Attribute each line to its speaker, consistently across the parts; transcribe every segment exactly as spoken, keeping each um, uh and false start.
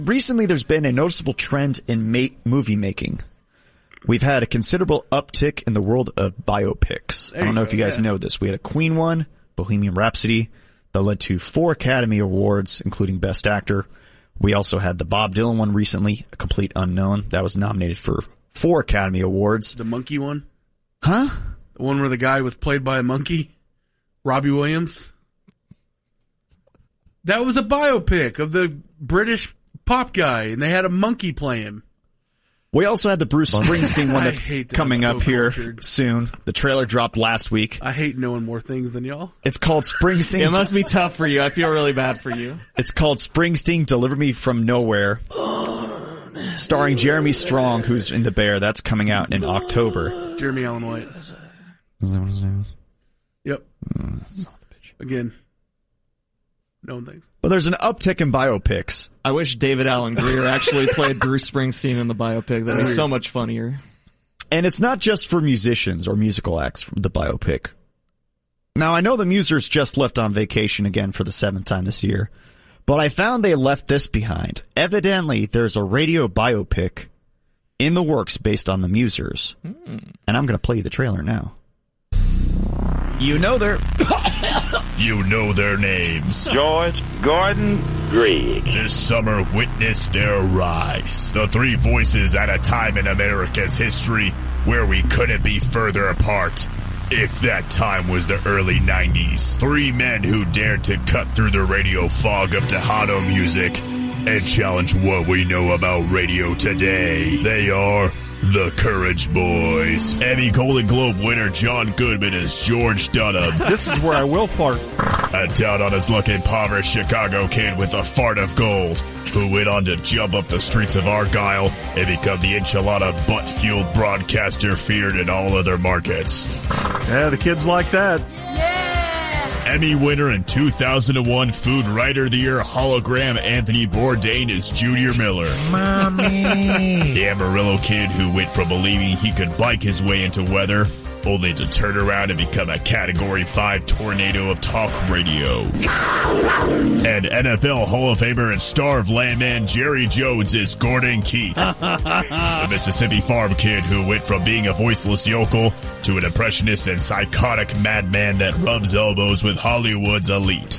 Speaker 1: Recently, there's been a noticeable trend in ma- movie making. We've had a considerable uptick in the world of biopics.
Speaker 2: There
Speaker 1: I don't know
Speaker 2: go,
Speaker 1: if you guys
Speaker 2: yeah.
Speaker 1: know this. We had a Queen one, Bohemian Rhapsody, that led to four Academy Awards, including Best Actor. We also had the Bob Dylan one recently, A Complete Unknown, that was nominated for four Academy Awards.
Speaker 2: The monkey one?
Speaker 1: Huh?
Speaker 2: The one where the guy was played by a monkey? Robbie Williams? That was a biopic of the British pop guy, and they had a monkey play him.
Speaker 1: We also had the Bruce Springsteen one
Speaker 2: I
Speaker 1: that's
Speaker 2: hate that.
Speaker 1: coming
Speaker 2: I'm
Speaker 1: up
Speaker 2: so
Speaker 1: here
Speaker 2: cultured.
Speaker 1: soon. The trailer dropped last week.
Speaker 2: I hate knowing more things than y'all.
Speaker 1: It's called Springsteen.
Speaker 3: It must be tough for you. I feel really bad for you.
Speaker 1: It's called Springsteen Deliver Me From Nowhere. Starring Jeremy Strong, who's in The Bear. That's coming out in October.
Speaker 2: Jeremy Allen White.
Speaker 1: Is that what his name is?
Speaker 2: Yep.
Speaker 1: Mm, son of a bitch.
Speaker 2: Again. Knowing things.
Speaker 1: But there's an uptick in biopics.
Speaker 3: I wish David Alan Grier actually played Bruce Springsteen in the biopic. That'd be so much funnier.
Speaker 1: And it's not just for musicians or musical acts, the biopic. Now, I know the Musers just left on vacation again for the seventh time this year, but I found they left this behind. Evidently, there's a radio biopic in the works based on the Musers. Mm. And I'm going to play you the trailer now. You know their...
Speaker 4: You know their names.
Speaker 5: George Gordon Grigg.
Speaker 4: This summer witnessed their rise. The three voices at a time in America's history where we couldn't be further apart. If that time was the early nineties. Three men who dared to cut through the radio fog of Tejano music and challenge what we know about radio today. They are the Courage Boys. Emmy Golden Globe winner John Goodman as George Dunham.
Speaker 6: This is where I will fart.
Speaker 4: A down on his luck impoverished Chicago kid with a fart of gold, who went on to jump up the streets of Argyle and become the enchilada butt-fueled broadcaster feared in all other markets.
Speaker 6: Yeah, the kids like that.
Speaker 4: Emmy winner and two thousand one Food Writer of the Year hologram Anthony Bourdain is Junior Miller.
Speaker 7: Mommy.
Speaker 4: The Amarillo kid who went from believing he could bike his way into weather only to turn around and become a Category five tornado of talk radio. And N F L Hall of Famer and star of Landman Jerry Jones is Gordon Keith. The Mississippi farm kid who went from being a voiceless yokel to an impressionist and psychotic madman that rubs elbows with Hollywood's elite.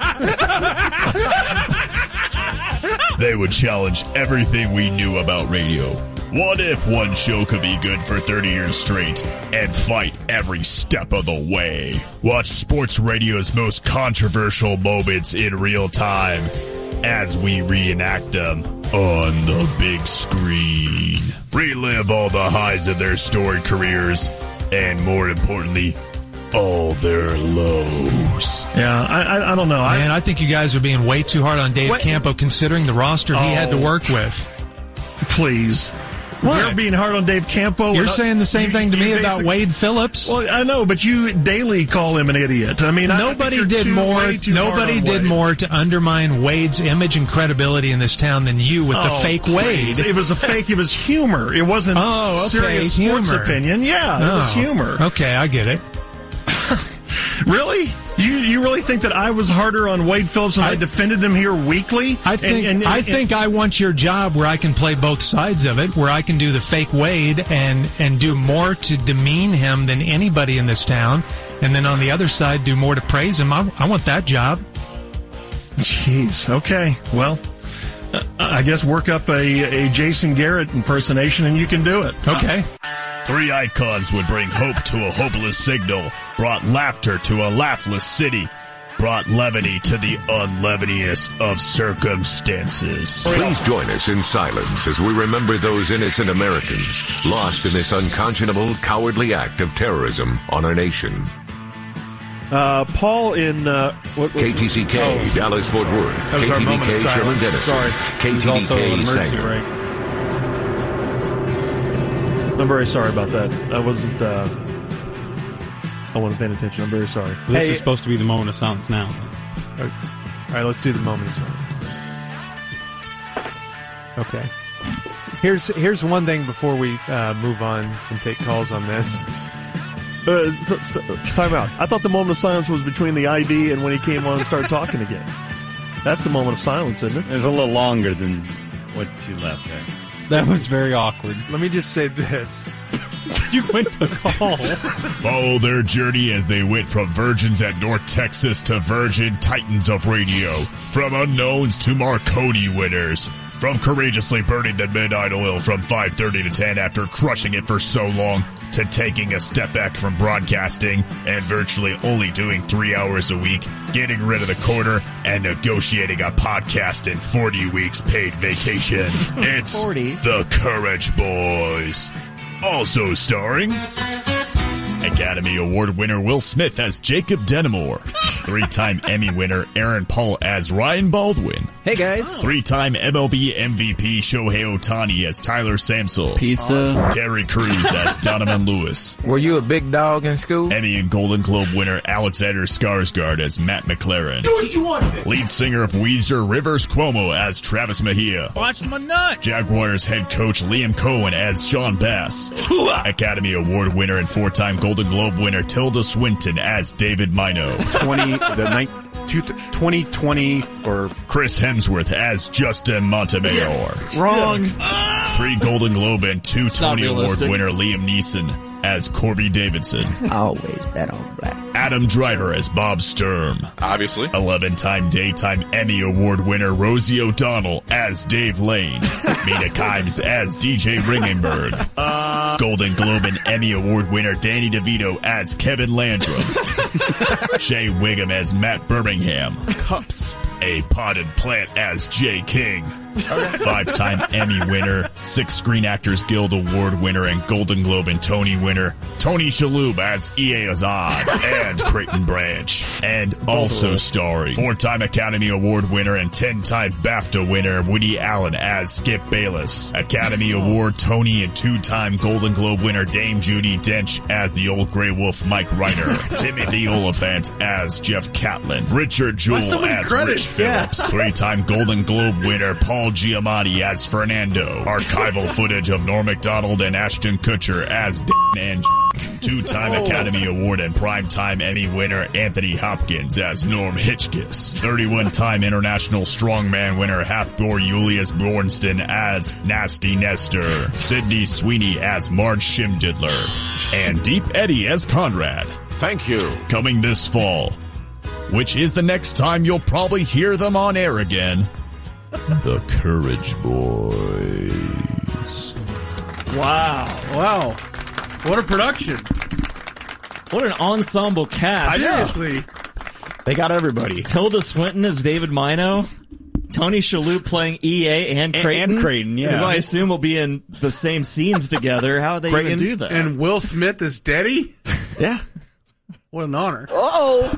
Speaker 4: They would challenge everything we knew about radio. What if one show could be good for thirty years straight and fight every step of the way? Watch sports radio's most controversial moments in real time as we reenact them on the big screen. Relive all the highs of their storied careers and, more importantly, all their lows.
Speaker 6: Yeah, I, I, I don't know.
Speaker 7: Man, I, I think you guys are being way too hard on Dave
Speaker 6: What?
Speaker 7: Campo considering the roster he
Speaker 6: Oh.
Speaker 7: had to work with.
Speaker 6: Please.
Speaker 7: What?
Speaker 6: You're being hard on Dave Campo.
Speaker 7: You're
Speaker 6: and, uh,
Speaker 7: saying the same
Speaker 6: you-
Speaker 7: thing to
Speaker 6: you
Speaker 7: me about
Speaker 6: basic-
Speaker 7: Wade Phillips?
Speaker 6: Well, I know, but you daily call him an idiot. I mean, I- I think
Speaker 7: Nobody
Speaker 6: you're
Speaker 7: did
Speaker 6: too-
Speaker 7: more.
Speaker 6: way too hard
Speaker 7: Nobody
Speaker 6: on
Speaker 7: did
Speaker 6: Wade.
Speaker 7: more to undermine Wade's image and credibility in this town than you with the
Speaker 6: Oh,
Speaker 7: fake
Speaker 6: please.
Speaker 7: Wade.
Speaker 6: It was a fake. It was humor. It wasn't
Speaker 7: Oh, okay,
Speaker 6: serious sports
Speaker 7: humor.
Speaker 6: opinion. Yeah, it was
Speaker 7: Oh,
Speaker 6: humor.
Speaker 7: Okay, I get it.
Speaker 6: Really? You you really think that I was harder on Wade Phillips when I,
Speaker 7: I-
Speaker 6: defended him here weekly?
Speaker 7: I think
Speaker 6: And- and-
Speaker 7: I
Speaker 6: and-
Speaker 7: think I want your job where I can play both sides of it, where I can do the fake Wade and and do more to demean him than anybody in this town, and then on the other side do more to praise him. I, I want that job.
Speaker 6: Jeez. Okay. Well, uh, I guess work up a, a Jason Garrett impersonation and you can do it.
Speaker 7: Okay.
Speaker 4: Three icons would bring hope to a hopeless signal, brought laughter to a laughless city, brought levity to the unleveniest of circumstances.
Speaker 8: Please join us in silence as we remember those innocent Americans lost in this unconscionable, cowardly act of terrorism on our nation.
Speaker 6: Uh, Paul in uh, what, what,
Speaker 8: K T C K,
Speaker 6: oh,
Speaker 8: Dallas Fort Worth,
Speaker 6: that was our
Speaker 8: K T D
Speaker 6: moment of
Speaker 8: K,
Speaker 6: silence.
Speaker 8: Sherman Denison,
Speaker 6: Sorry.
Speaker 8: K
Speaker 6: It was
Speaker 8: T D
Speaker 6: also an
Speaker 8: K,
Speaker 6: emergency
Speaker 8: Sanger.
Speaker 6: break. I'm very sorry about that. I wasn't. Uh, I wasn't paying attention. I'm very sorry.
Speaker 9: This
Speaker 6: Hey,
Speaker 9: is supposed to be the moment of silence now.
Speaker 6: all right, let's do the moment of silence.
Speaker 10: Okay. Here's here's one thing before we uh, move on and take calls on this.
Speaker 6: Uh, st- st- time out. I thought the moment of silence was between the I D and when he came on and started talking again. That's the moment of silence, isn't it?
Speaker 11: It's a little longer than
Speaker 9: what you left there.
Speaker 11: That was very awkward.
Speaker 10: Let me just say this. You went to call.
Speaker 4: Follow their journey as they went from virgins at North Texas to virgin titans of radio. From unknowns to Marconi winners. From courageously burning the midnight oil from five thirty to ten after crushing it for so long, to taking a step back from broadcasting and virtually only doing three hours a week, getting rid of the quarter, and negotiating a podcast in forty weeks paid vacation. It's
Speaker 3: forty
Speaker 4: The Courage Boys. Also starring Academy Award winner Will Smith as Jacob Denimore. Three-time Emmy winner Aaron Paul as Ryan Baldwin.
Speaker 3: Hey, guys.
Speaker 4: Three-time M L B M V P Shohei Ohtani as Tyler Samsel.
Speaker 3: Pizza.
Speaker 4: Terry Crews as Donovan Lewis.
Speaker 12: Were you a big dog in school?
Speaker 4: Emmy and Golden Globe winner Alexander Skarsgård as Matt McLaren.
Speaker 9: Do what you want to.
Speaker 4: Lead singer of Weezer Rivers Cuomo as Travis Mejia.
Speaker 9: Watch my nuts.
Speaker 4: Jaguars head coach Liam Cohen as Sean Bass. Academy Award winner and four-time Golden Globe winner Tilda Swinton as David Mino.
Speaker 13: twenty the night twenty twenty or
Speaker 4: Chris Hemsworth as Justin Montemayor.
Speaker 1: Yes. Wrong.
Speaker 4: Three Golden Globe and two
Speaker 3: It's
Speaker 4: Tony
Speaker 3: not
Speaker 4: Award
Speaker 3: realistic.
Speaker 4: winner Liam Neeson as Corby Davidson.
Speaker 12: Always bet on black.
Speaker 4: Adam Driver as Bob Sturm.
Speaker 14: Obviously.
Speaker 4: eleven-time Daytime Emmy Award winner Rosie O'Donnell as Dave Lane. Mina Kimes as D J Ringenberg. Uh, Golden Globe and Emmy Award winner Danny DeVito as Kevin Landrum. Shea Wiggum as Matt Birmingham.
Speaker 1: Cups.
Speaker 4: A Potted Plant as Jay King. Five-time Emmy winner, six Screen Actors Guild Award winner, and Golden Globe and Tony winner, Tony Shalhoub as E A Azad and Creighton Branch. And also starring four-time Academy Award winner and ten-time BAFTA winner, Woody Allen as Skip Bayless. Academy Award, Tony, and two-time Golden Globe winner, Dame Judi Dench as the Old Grey Wolf, Mike Reiner. Timothy Oliphant as Jeff Catlin. Richard Jewell
Speaker 2: Why so many
Speaker 4: as
Speaker 2: credits?
Speaker 4: Rich Phillips. Three-time Golden Globe winner, Paul Giamatti as Fernando. Archival footage of Norm Macdonald and Ashton Kutcher as Dan and Two-time
Speaker 2: Oh.
Speaker 4: Academy Award and Primetime Emmy winner Anthony Hopkins as Norm Hitchkiss. thirty-one-time International Strongman winner Halfbor Julius Bornstein as Nasty Nestor. Sydney Sweeney as Marge Schimdidler. And Deep Eddie as Conrad.
Speaker 14: Thank you.
Speaker 4: Coming this fall, which is the next time you'll probably hear them on air again. The Courage Boys.
Speaker 2: Wow. Wow. What a production.
Speaker 3: What an ensemble cast.
Speaker 2: Seriously.
Speaker 1: They got everybody.
Speaker 3: Tilda Swinton as David Mino. Tony Shalhoub playing E A and
Speaker 1: And-
Speaker 3: Creighton.
Speaker 1: and Creighton, yeah.
Speaker 3: Who I assume will be in the same scenes together. How would they
Speaker 2: Creighton
Speaker 3: even do that?
Speaker 2: And Will Smith as Daddy?
Speaker 1: Yeah.
Speaker 2: What an honor.
Speaker 12: Oh.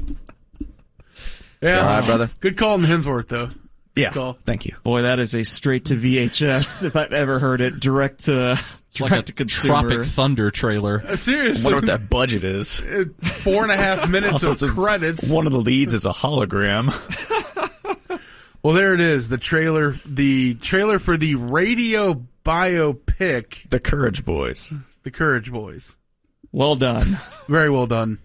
Speaker 2: Yeah.
Speaker 12: All right, brother.
Speaker 2: Good call on the Hemsworth, though.
Speaker 1: Yeah.
Speaker 2: Call.
Speaker 1: Thank you.
Speaker 3: Boy, that is a straight to V H S if I've ever heard it. Direct to
Speaker 11: It's like
Speaker 3: direct
Speaker 11: a
Speaker 3: to consumer.
Speaker 11: Tropic Thunder trailer.
Speaker 2: Uh, seriously.
Speaker 1: I wonder what that budget is.
Speaker 2: Uh, Four and a half minutes
Speaker 1: Also,
Speaker 2: of
Speaker 1: it's a-
Speaker 2: credits.
Speaker 1: One of the leads is a hologram.
Speaker 2: Well, there it is. The trailer, the trailer for the radio biopic,
Speaker 1: The Courage Boys.
Speaker 2: The Courage Boys.
Speaker 3: Well done.
Speaker 2: Very well done.